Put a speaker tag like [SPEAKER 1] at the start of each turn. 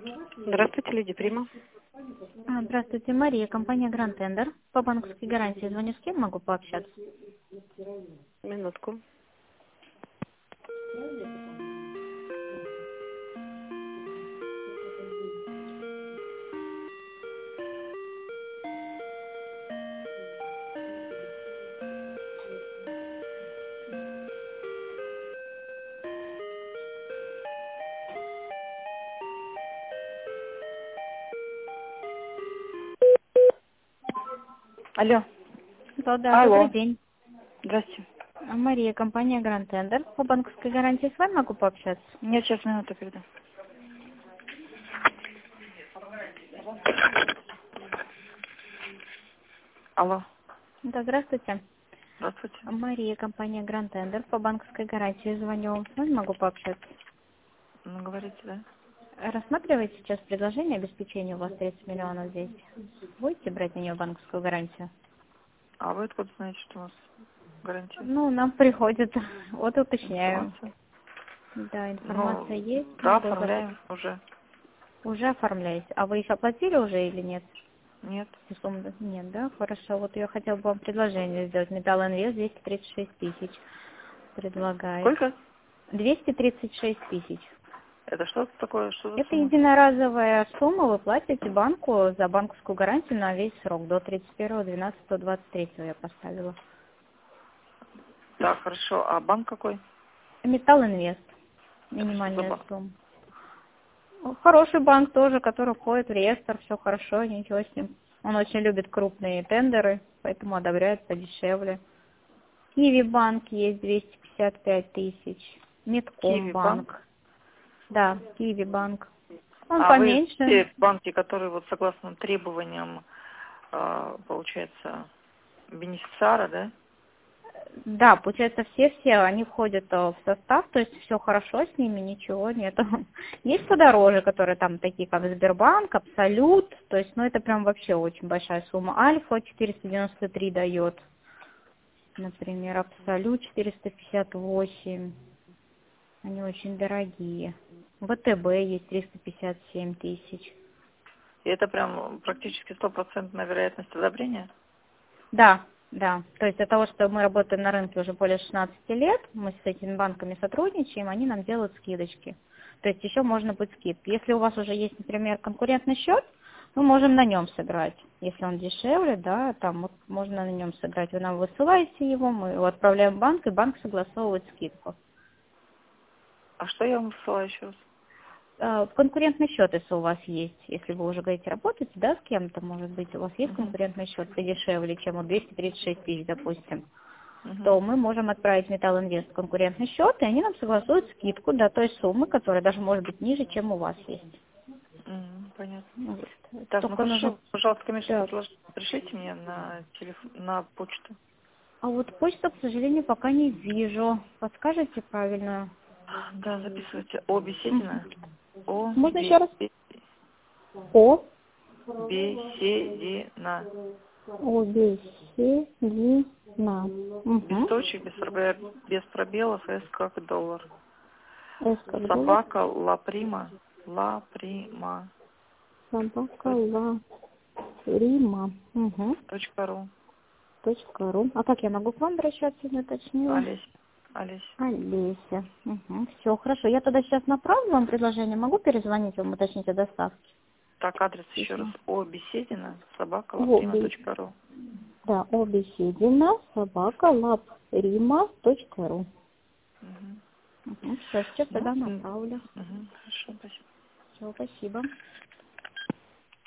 [SPEAKER 1] Здравствуйте, Леди Прима.
[SPEAKER 2] Здравствуйте, Мария, компания Grand Tender. По банковской гарантии звоню, с кем могу пообщаться?
[SPEAKER 1] Минутку. Алло.
[SPEAKER 2] Да, добрый
[SPEAKER 1] Алло.
[SPEAKER 2] день.
[SPEAKER 1] Здрасте.
[SPEAKER 2] Мария, компания Grand Tender. По банковской гарантии с вами могу пообщаться?
[SPEAKER 1] Нет, сейчас минуту передам. Алло.
[SPEAKER 2] Да, здравствуйте.
[SPEAKER 1] Здравствуйте.
[SPEAKER 2] Мария, компания Grand Tender. По банковской гарантии звоню, с вами могу пообщаться?
[SPEAKER 1] Ну, говорите, да?
[SPEAKER 2] Рассматриваете сейчас предложение обеспечения у вас 30 миллионов здесь? Будете брать на нее банковскую гарантию?
[SPEAKER 1] А вы откуда знаете, что у нас гарантия?
[SPEAKER 2] Ну, нам приходит, вот уточняю.
[SPEAKER 1] Информация?
[SPEAKER 2] Да,
[SPEAKER 1] Ну,
[SPEAKER 2] информация есть.
[SPEAKER 1] да,
[SPEAKER 2] Могу
[SPEAKER 1] оформляем уже.
[SPEAKER 2] Уже оформляете. А вы их оплатили уже или нет?
[SPEAKER 1] Нет.
[SPEAKER 2] Сумма нет, да? Хорошо. Вот я хотела бы вам предложение сделать. Металл Инвест 236 тысяч предлагает.
[SPEAKER 1] Сколько?
[SPEAKER 2] 236 тысяч.
[SPEAKER 1] Это что такое? Что за
[SPEAKER 2] Это
[SPEAKER 1] сумма?
[SPEAKER 2] единоразовая сумма. Вы платите банку за банковскую гарантию на весь срок. До 31.12.23 я поставила.
[SPEAKER 1] Так, хорошо. А банк какой?
[SPEAKER 2] Металл Инвест.
[SPEAKER 1] Это что за
[SPEAKER 2] Минимальная
[SPEAKER 1] банк?
[SPEAKER 2] сумма. Ну, хороший банк тоже, который входит в реестр. Все хорошо, ничего с ним. Он очень любит крупные тендеры, поэтому одобряет подешевле. Киви банк есть 255 тысяч. Метком
[SPEAKER 1] Киви банк.
[SPEAKER 2] банк. Да, Киви банк. Он
[SPEAKER 1] А вы
[SPEAKER 2] поменьше.
[SPEAKER 1] те банки, которые вот согласно требованиям, получается, бенефициара, да?
[SPEAKER 2] Да, получается, все они входят в состав, то есть все хорошо с ними, ничего нет. Есть подороже, которые там такие, как Сбербанк, Абсолют, то есть, ну, это прям вообще очень большая сумма. Альфа 493 дает, например, Абсолют 458, они очень дорогие. ВТБ есть 357 тысяч.
[SPEAKER 1] И это прям практически стопроцентная вероятность одобрения?
[SPEAKER 2] Да, да. То есть от того, что мы работаем на рынке уже более 16 лет, мы с этими банками сотрудничаем, они нам делают скидочки. То есть еще можно быть скидки. Если у вас уже есть, например, конкурентный счет, мы можем на нем сыграть. Если он дешевле, да, там вот можно на нем сыграть. Вы нам высылаете его, мы его отправляем в банк, и банк согласовывает скидку.
[SPEAKER 1] А что я вам высылаю еще раз?
[SPEAKER 2] Конкурентный счет, если у вас есть, если вы уже говорите, работаете, да, с кем-то, может быть, у вас есть
[SPEAKER 1] Угу.
[SPEAKER 2] конкурентный счет подешевле, чем у 236 тысяч, допустим,
[SPEAKER 1] Угу.
[SPEAKER 2] то мы можем отправить Металл Инвест конкурентный счет, и они нам согласуют скидку до той суммы, которая даже может быть ниже, чем у вас есть.
[SPEAKER 1] Понятно.
[SPEAKER 2] Ну вот.
[SPEAKER 1] Так, ну
[SPEAKER 2] Только нужно...
[SPEAKER 1] хорошо, пожалуйста, конечно,
[SPEAKER 2] Так.
[SPEAKER 1] пришлите мне на телефон, на почту.
[SPEAKER 2] А вот почту, к сожалению, пока не вижу. Подскажете правильно?
[SPEAKER 1] Да, записывайте. О,
[SPEAKER 2] Мгм.
[SPEAKER 1] Беседина. О,
[SPEAKER 2] Можно еще раз? О,
[SPEAKER 1] Беседина.
[SPEAKER 2] Обеседина.
[SPEAKER 1] Без
[SPEAKER 2] Угу.
[SPEAKER 1] точек, без пробелов, С как доллар.
[SPEAKER 2] С как доллар.
[SPEAKER 1] Собака Ла Прима.
[SPEAKER 2] Собака ла Рима. Угу.
[SPEAKER 1] .ру.
[SPEAKER 2] .ру. А как я могу к вам обращаться, не уточнила?
[SPEAKER 1] Олесь. Олесь.
[SPEAKER 2] Олеся. Угу. Все, хорошо. Я тогда сейчас направлю вам предложение. Могу перезвонить вам, уточнить о доставке?
[SPEAKER 1] Так, адрес еще раз.
[SPEAKER 2] Письмо.
[SPEAKER 1] О, Беседина, собака
[SPEAKER 2] Обе...
[SPEAKER 1] лаприма.ру.
[SPEAKER 2] Да, Обеседина, собака, лаприма.ру.
[SPEAKER 1] Угу.
[SPEAKER 2] Угу. Все, сейчас
[SPEAKER 1] Ну,
[SPEAKER 2] тогда направлю.
[SPEAKER 1] хорошо, спасибо.
[SPEAKER 2] Все, спасибо.